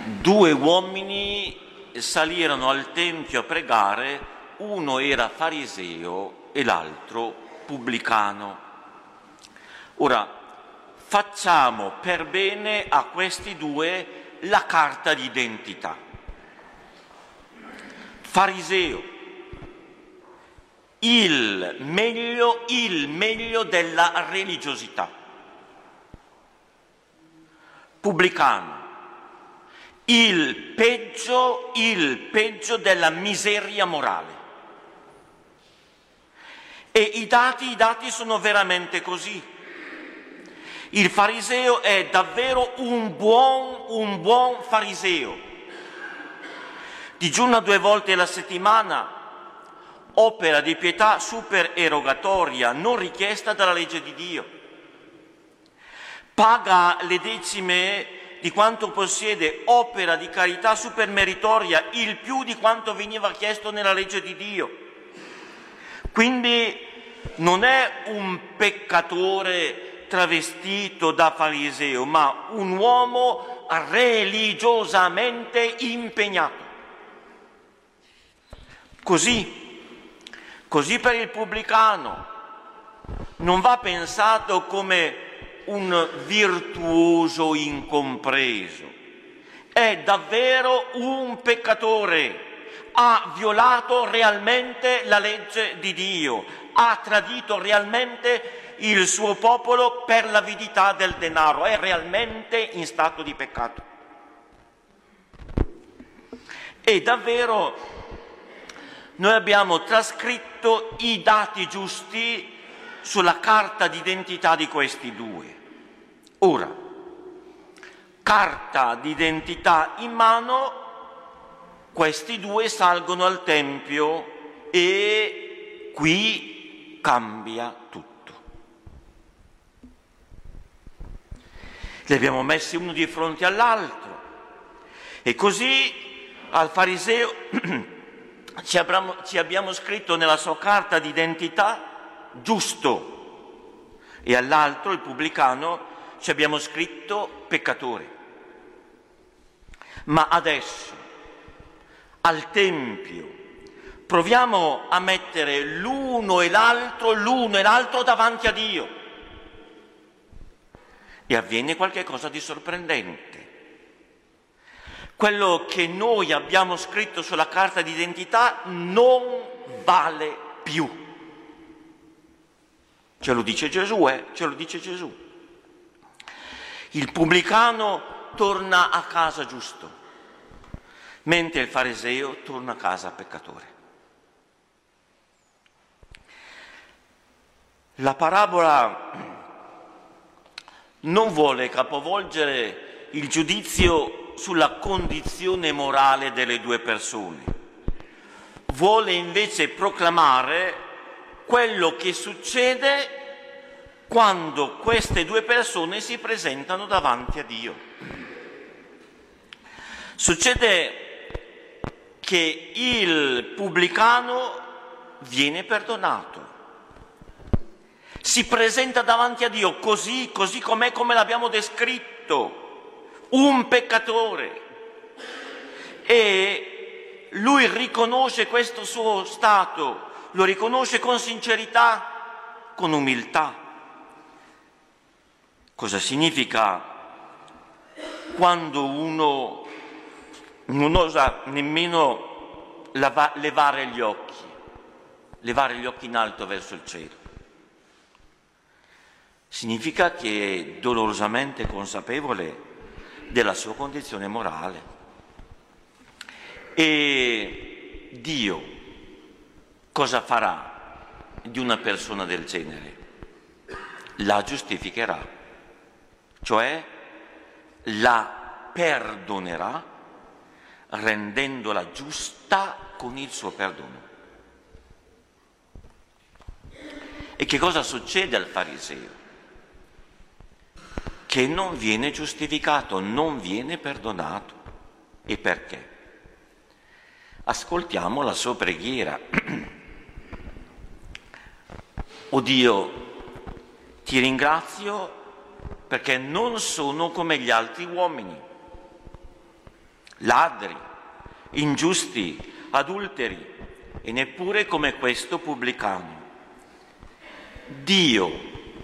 Due uomini salirono al Tempio a pregare, uno era fariseo e l'altro pubblicano. Ora, facciamo per bene a questi due la carta d'identità. Fariseo, il meglio della religiosità. Pubblicano, il peggio della miseria morale. E i dati sono veramente così. Il fariseo è davvero un buon fariseo. Digiuna 2 volte alla settimana, opera di pietà supererogatoria, non richiesta dalla legge di Dio. Paga le decime di quanto possiede, opera di carità supermeritoria, il più di quanto veniva chiesto nella legge di Dio. Quindi non è un peccatore travestito da fariseo, ma un uomo religiosamente impegnato. Così per il pubblicano non va pensato come un virtuoso incompreso, è davvero un peccatore, ha violato realmente la legge di Dio, ha tradito realmente il suo popolo per l'avidità del denaro, è realmente in stato di peccato. E davvero noi abbiamo trascritto i dati giusti sulla carta d'identità di questi due. Ora, carta d'identità in mano, questi due salgono al Tempio e qui cambia tutto. Li abbiamo messi uno di fronte all'altro e così al fariseo ci abbiamo scritto nella sua carta d'identità giusto e all'altro, il pubblicano, ci abbiamo scritto peccatore. Ma adesso, al Tempio, proviamo a mettere l'uno e l'altro davanti a Dio. E avviene qualcosa di sorprendente. Quello che noi abbiamo scritto sulla carta d'identità non vale più. Ce lo dice Gesù, ce lo dice Gesù. Il pubblicano torna a casa giusto, mentre il fariseo torna a casa peccatore. La parabola non vuole capovolgere il giudizio sulla condizione morale delle due persone, vuole invece proclamare quello che succede quando queste due persone si presentano davanti a Dio. Succede che il pubblicano viene perdonato, si presenta davanti a Dio così com'è, come l'abbiamo descritto, un peccatore, e lui riconosce questo suo stato, lo riconosce con sincerità, con umiltà. Cosa significa quando uno non osa nemmeno levare gli occhi in alto verso il cielo? Significa che è dolorosamente consapevole della sua condizione morale. E Dio cosa farà di una persona del genere? La giustificherà, cioè la perdonerà rendendola giusta con il suo perdono. E che cosa succede al fariseo? Che non viene giustificato, non viene perdonato. E perché? Ascoltiamo la sua preghiera. O Dio, ti ringrazio perché non sono come gli altri uomini. ladri, ingiusti, adulteri e neppure come questo pubblicano. Dio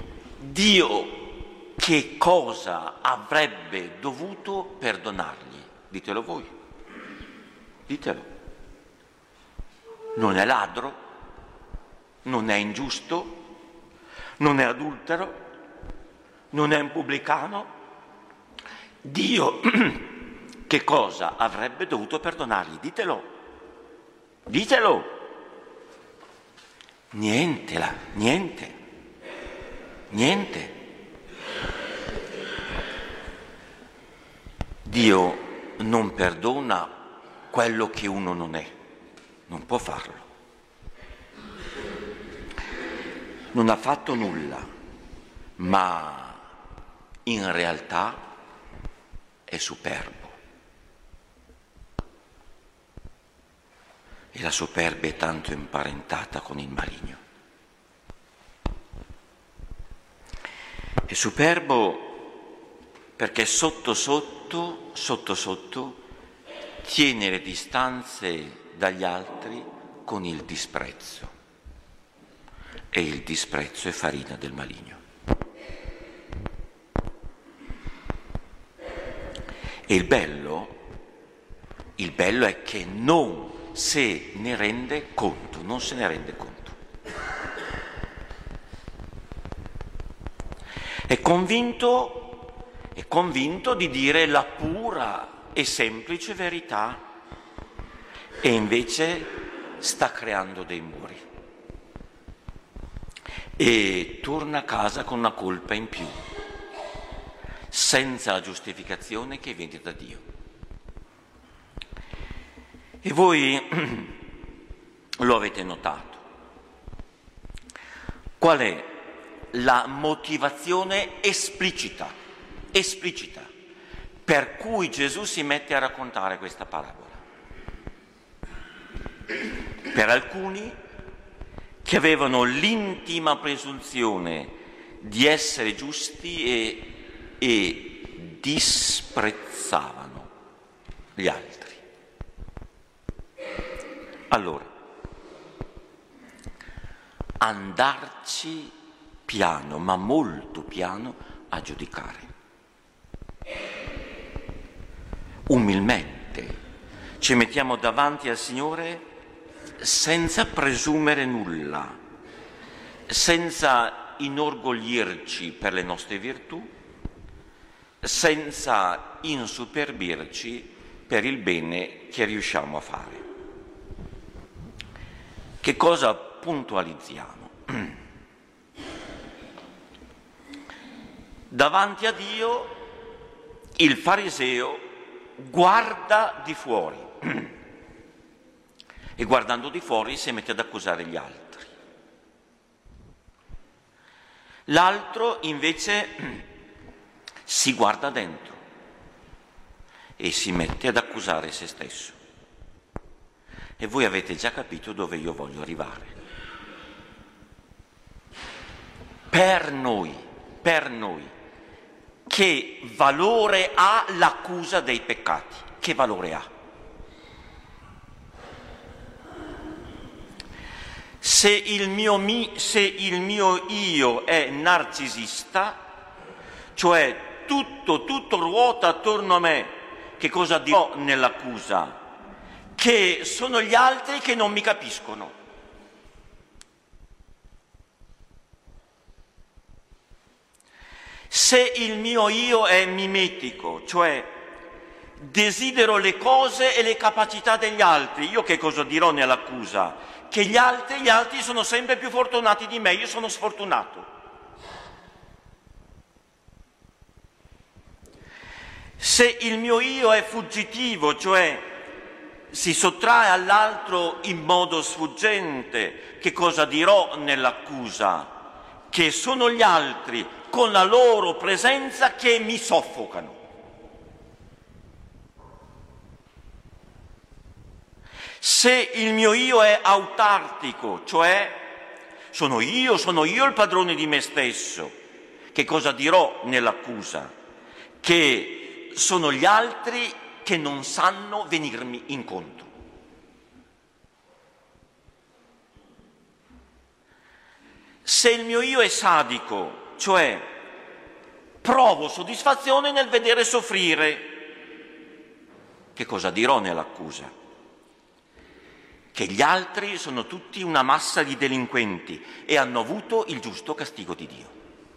che cosa avrebbe dovuto perdonargli? Ditelo voi, ditelo. Non è ladro, non è ingiusto, non è adultero, non è un pubblicano. Dio che cosa avrebbe dovuto perdonargli? Ditelo, ditelo. Niente. Dio non perdona quello che uno non è, non può farlo. Non ha fatto nulla, ma in realtà è superbo. E la superbia è tanto imparentata con il maligno. È superbo perché sotto tiene le distanze dagli altri con il disprezzo. E il disprezzo è farina del maligno. E il bello è che non se ne rende conto, non se ne rende conto. È convinto di dire la pura e semplice verità e invece sta creando dei muri. E torna a casa con una colpa in più, senza la giustificazione che viene da Dio. E voi lo avete notato. Qual è la motivazione esplicita per cui Gesù si mette a raccontare questa parabola? Per alcuni che avevano l'intima presunzione di essere giusti e disprezzavano gli altri. Allora, andarci piano, ma molto piano, a giudicare. Umilmente ci mettiamo davanti al Signore senza presumere nulla, senza inorgoglirci per le nostre virtù, senza insuperbirci per il bene che riusciamo a fare. Che cosa puntualizziamo? Davanti a Dio il fariseo guarda di fuori e guardando di fuori si mette ad accusare gli altri. L'altro invece si guarda dentro e si mette ad accusare se stesso. E voi avete già capito dove io voglio arrivare. Per noi, che valore ha l'accusa dei peccati? Che valore ha? Se il mio io è narcisista, cioè tutto ruota attorno a me, che cosa dirò nell'accusa? Che sono gli altri che non mi capiscono. Se il mio io è mimetico, cioè desidero le cose e le capacità degli altri, io che cosa dirò nell'accusa? Che gli altri sono sempre più fortunati di me, io sono sfortunato. Se il mio io è fuggitivo, cioè si sottrae all'altro in modo sfuggente, che cosa dirò nell'accusa? Che sono gli altri con la loro presenza che mi soffocano. Se il mio io è autartico, cioè sono io il padrone di me stesso, che cosa dirò nell'accusa? Che sono gli altri che non sanno venirmi incontro. Se il mio io è sadico, cioè provo soddisfazione nel vedere soffrire, che cosa dirò nell'accusa? Che gli altri sono tutti una massa di delinquenti e hanno avuto il giusto castigo di Dio.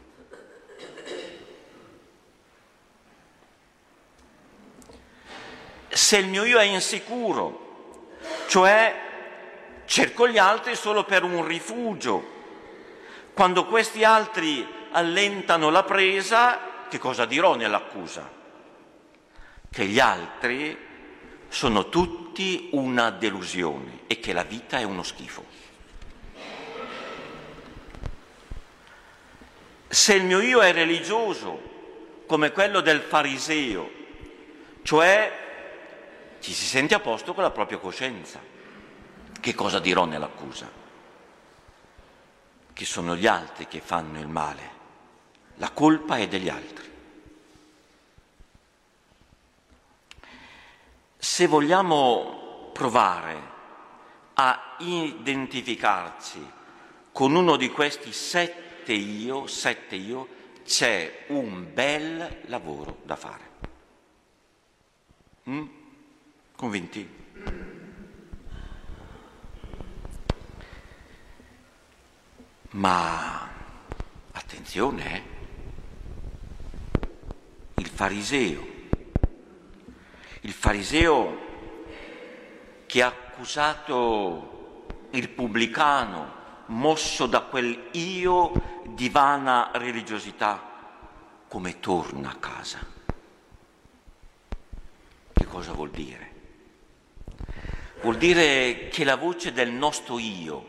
Se il mio io è insicuro, cioè cerco gli altri solo per un rifugio, quando questi altri allentano la presa, che cosa dirò nell'accusa? Che gli altri sono tutti una delusione e che la vita è uno schifo. Se il mio io è religioso, come quello del fariseo, cioè ci si sente a posto con la propria coscienza, che cosa dirò nell'accusa? Che sono gli altri che fanno il male, la colpa è degli altri. Se vogliamo provare a identificarci con uno di questi sette io, c'è un bel lavoro da fare. Convinti? Ma attenzione, il fariseo che ha accusato il pubblicano, mosso da quel io di vana religiosità, come torna a casa? Che cosa vuol dire? Vuol dire che la voce del nostro io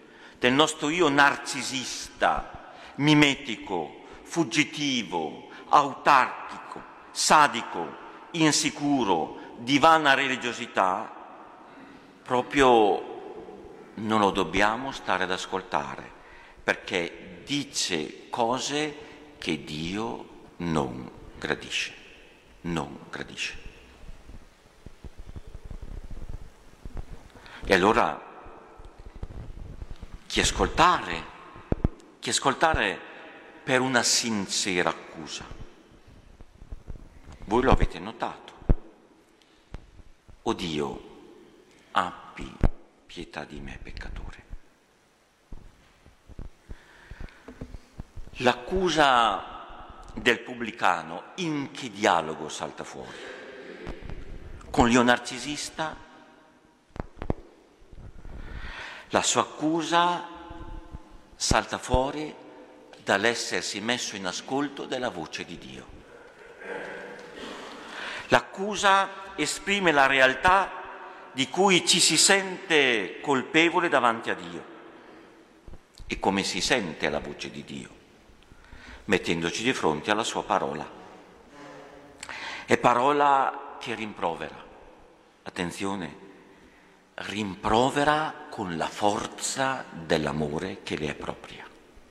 narcisista, mimetico, fuggitivo, autarchico, sadico, insicuro, di vana religiosità, proprio non lo dobbiamo stare ad ascoltare, perché dice cose che Dio non gradisce. E allora chi ascoltare per una sincera accusa. Voi lo avete notato. O Dio, abbi pietà di me, peccatore. L'accusa del pubblicano in che dialogo salta fuori? Con l'io narcisista? La sua accusa salta fuori dall'essersi messo in ascolto della voce di Dio. L'accusa esprime la realtà di cui ci si sente colpevole davanti a Dio. E come si sente la voce di Dio? Mettendoci di fronte alla sua parola. È parola che rimprovera. Attenzione, rimprovera con la forza dell'amore che le è propria.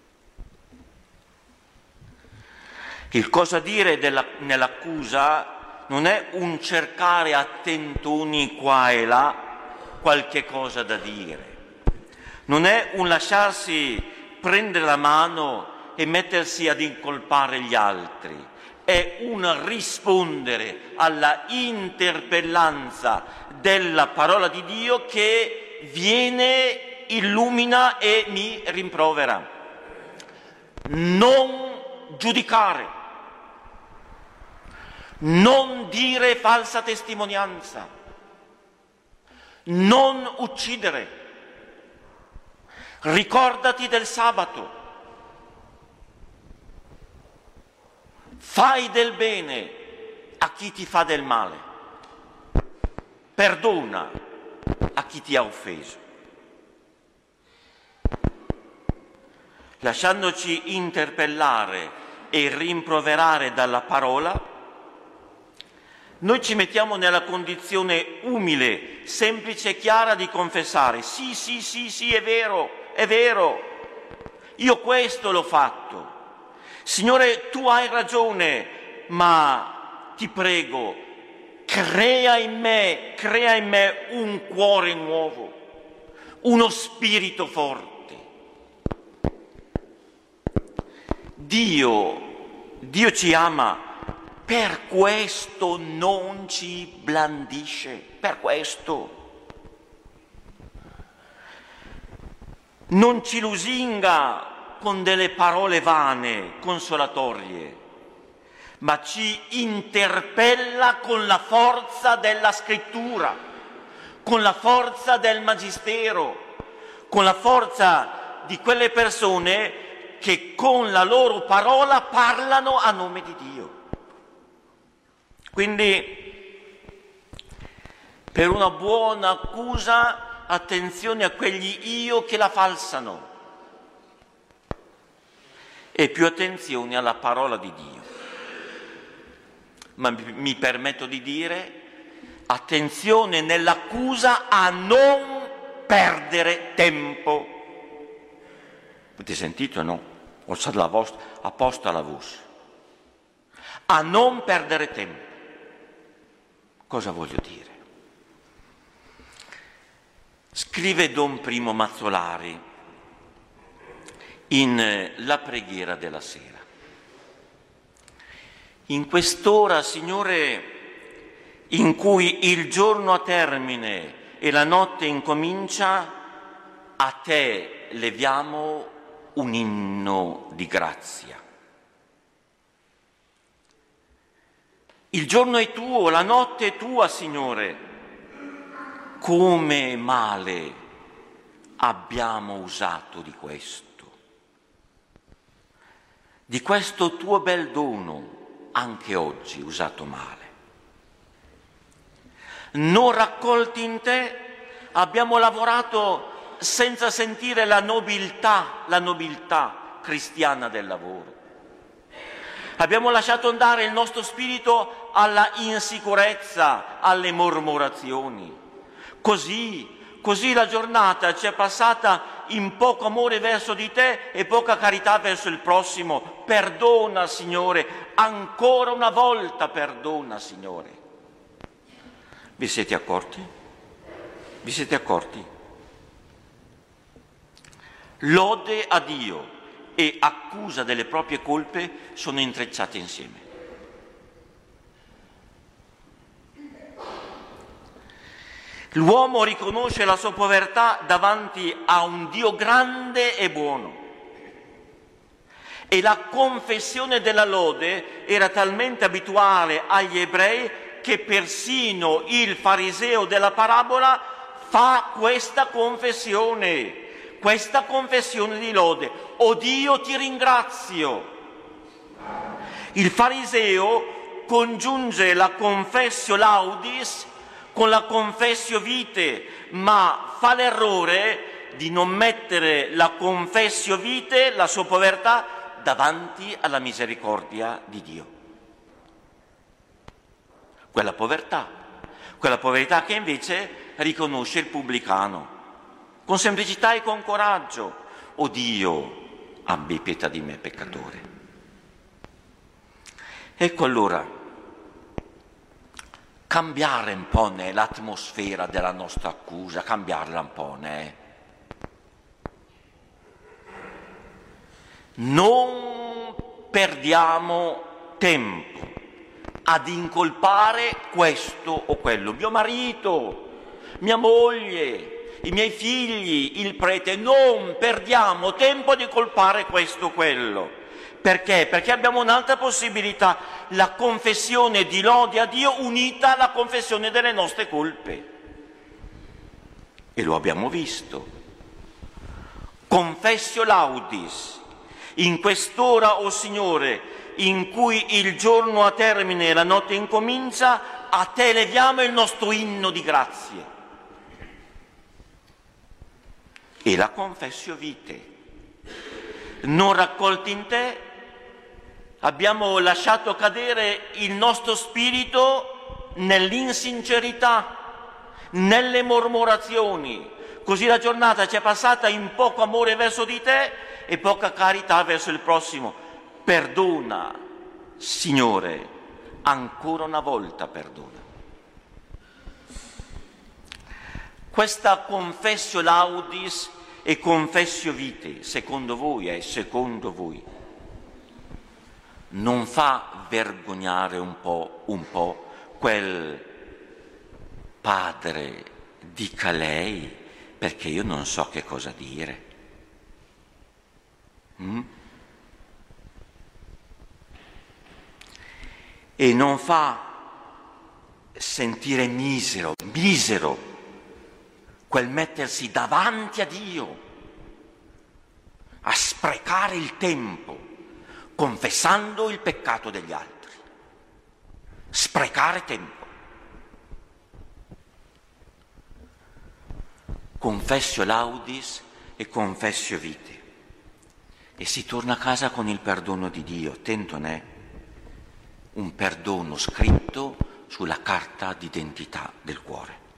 Il cosa dire nell'accusa non è un cercare a tentoni qua e là qualche cosa da dire, non è un lasciarsi prendere la mano e mettersi ad incolpare gli altri, è un rispondere alla interpellanza della parola di Dio che viene, illumina e mi rimprovera. Non giudicare, non dire falsa testimonianza, non uccidere. Ricordati del sabato. Fai del bene a chi ti fa del male. Perdona a chi ti ha offeso. Lasciandoci interpellare e rimproverare dalla parola, noi ci mettiamo nella condizione umile, semplice e chiara di confessare: sì, è vero, io questo l'ho fatto. Signore, tu hai ragione, ma ti prego, crea in me un cuore nuovo, uno spirito forte. Dio ci ama, per questo non ci blandisce, per questo. Non ci lusinga con delle parole vane, consolatorie, ma ci interpella con la forza della scrittura, con la forza del magistero, con la forza di quelle persone che con la loro parola parlano a nome di Dio. Quindi, per una buona accusa, attenzione a quegli io che la falsano e più attenzione alla parola di Dio. Ma mi permetto di dire, attenzione nell'accusa a non perdere tempo. Avete sentito, no? Ho fatto la vostra apposta alla voce. A non perdere tempo. Cosa voglio dire? Scrive Don Primo Mazzolari in La preghiera della sera. In quest'ora, Signore, in cui il giorno ha termine e la notte incomincia, a Te leviamo un inno di grazia. Il giorno è tuo, la notte è tua, Signore. Come male abbiamo usato di questo tuo bel dono, anche oggi usato male. Non raccolti in Te, abbiamo lavorato senza sentire la nobiltà cristiana del lavoro. Abbiamo lasciato andare il nostro spirito alla insicurezza, alle mormorazioni. Così la giornata ci è passata in poco amore verso di Te e poca carità verso il prossimo. Perdona, Signore, ancora una volta perdona, Signore. Vi siete accorti? Vi siete accorti? Lode a Dio e accusa delle proprie colpe sono intrecciate insieme. L'uomo riconosce la sua povertà davanti a un Dio grande e buono. E la confessione della lode era talmente abituale agli ebrei che persino il fariseo della parabola fa questa confessione di lode. O Dio, ti ringrazio. Il fariseo congiunge la confessio laudis con la confessio vitae, ma fa l'errore di non mettere la confessio vitae, la sua povertà, davanti alla misericordia di Dio. Quella povertà che invece riconosce il pubblicano, con semplicità e con coraggio. O Dio, abbi pietà di me peccatore. Ecco allora, cambiare un po' l'atmosfera della nostra accusa, cambiarla un po', Non perdiamo tempo ad incolpare questo o quello, mio marito, mia moglie, i miei figli, il prete. Non perdiamo tempo di colpare questo o quello. Perché? Perché abbiamo un'altra possibilità, la confessione di lode a Dio unita alla confessione delle nostre colpe. E lo abbiamo visto. Confessio laudis, in quest'ora, o Signore, in cui il giorno ha termine e la notte incomincia, a Te leviamo il nostro inno di grazie. E la confessio vitae. Non raccolti in Te, abbiamo lasciato cadere il nostro spirito nell'insincerità, nelle mormorazioni. Così la giornata ci è passata in poco amore verso di Te e poca carità verso il prossimo. Perdona, Signore, ancora una volta perdona. Questa confessio laudis e confessio vitae, secondo voi, non fa vergognare un po' quel padre, dica lei, perché io non so che cosa dire. E non fa sentire misero quel mettersi davanti a Dio, a sprecare il tempo, confessando il peccato degli altri. Sprecare tempo. Confessio laudis e confessio vitae. E si torna a casa con il perdono di Dio, attento, un perdono scritto sulla carta d'identità del cuore.